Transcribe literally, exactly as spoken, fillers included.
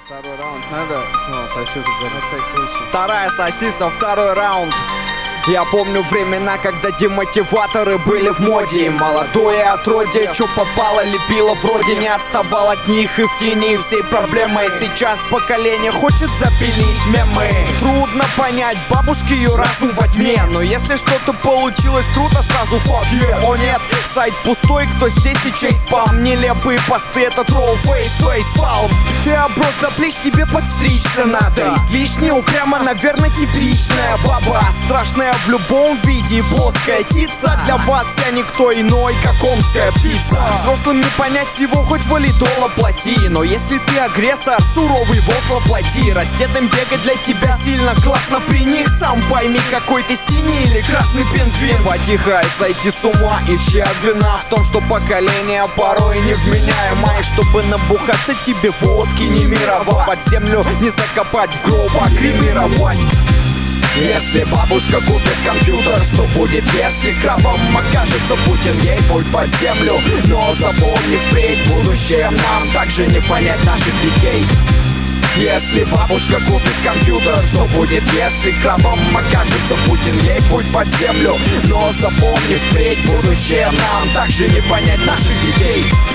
Второй раунд надо снова сосисок говорить, на всякий случай. Вторая сосиса, второй раунд. Я помню времена, когда демотиваторы были в моде. И молодое отродье, чё попало, лепило вроде. Не отставал от них и в тени всей проблемы. Сейчас поколение хочет запилить мемы. Трудно понять, бабушки ее разум во тьме. Но если что-то получилось круто, сразу fuck yeah. О нет, сайт пустой, кто здесь и чей спам. Нелепые посты, это тролл, фейс, фейс, палм. Ты оброс до плеч, тебе подстричься надо. Излишне упрямо, наверное, типичная баба. Страшная в любом виде и плоская птица. Для вас я никто иной, как омская птица. Взрослым не понять всего, хоть валидола плати. Но если ты агрессор, суровый волк воплоти. Растетым бегать для тебя сильно классно при них. Сам пойми, какой ты синий или красный пингвин. Потихай сойти с ума, и чья вина в том, что поколение порой невменяемое. Чтобы набухаться тебе водки не мировать, под землю не закопать, в гроб а кремировать. Если бабушка купит компьютер, что будет, если крабом окажется Путин? Ей путь под землю, но запомни впредь, будущее нам также не понять наших детей. Если бабушка купит компьютер, что будет, если крабом окажется Путин? Ей путь под землю, но запомни впредь, будущее нам также не понять наших детей.